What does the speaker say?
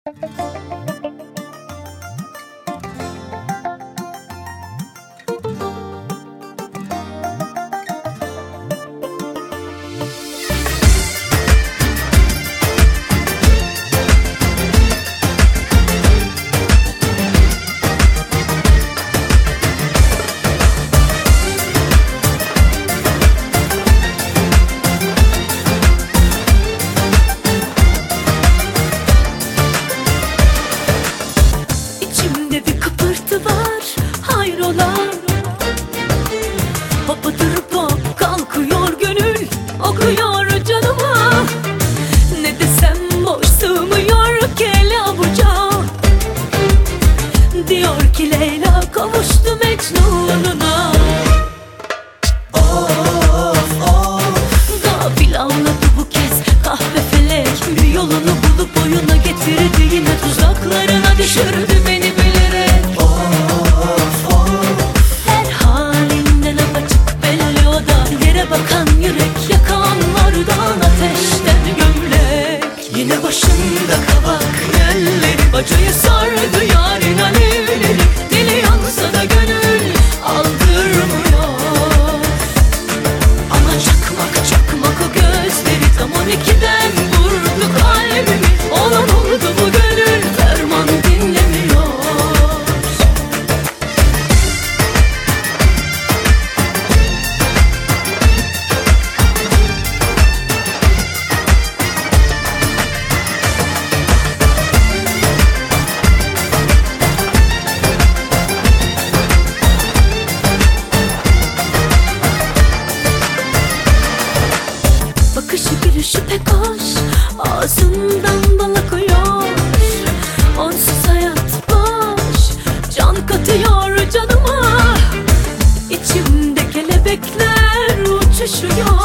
İçimde bir kıpırtı var, hayrola? Hopadır pop kalkıyor gönül, okuyor canıma. Ne desem boş sığmıyor ki el avuca. Diyor ki Leyla kavuştu Mecnun'una. Gafil ağladı bu kez kahve felek. Bir yolunu bulup oyuna getirdi, yine tuzaklarına düşürdü beni bilerek. Her halinden apaçık belli o da, yere bakan yürek, yakanlardan ateşten gömlek. Yine başında kabak elleri, bacayı sardı yarın alevleri. Dili yansa da gönül aldırmıyor. Ama çakmak çakmak o gözleri, tam 12'den vurdu kalbimi. Olan oldu bu gönül, ferman dinlemiyor. Bakışı gülüşü pek hoş, ağzından bal akıyor. Onsuz hayat boş, can katıyor canıma. İçimde kelebekler uçuşuyor.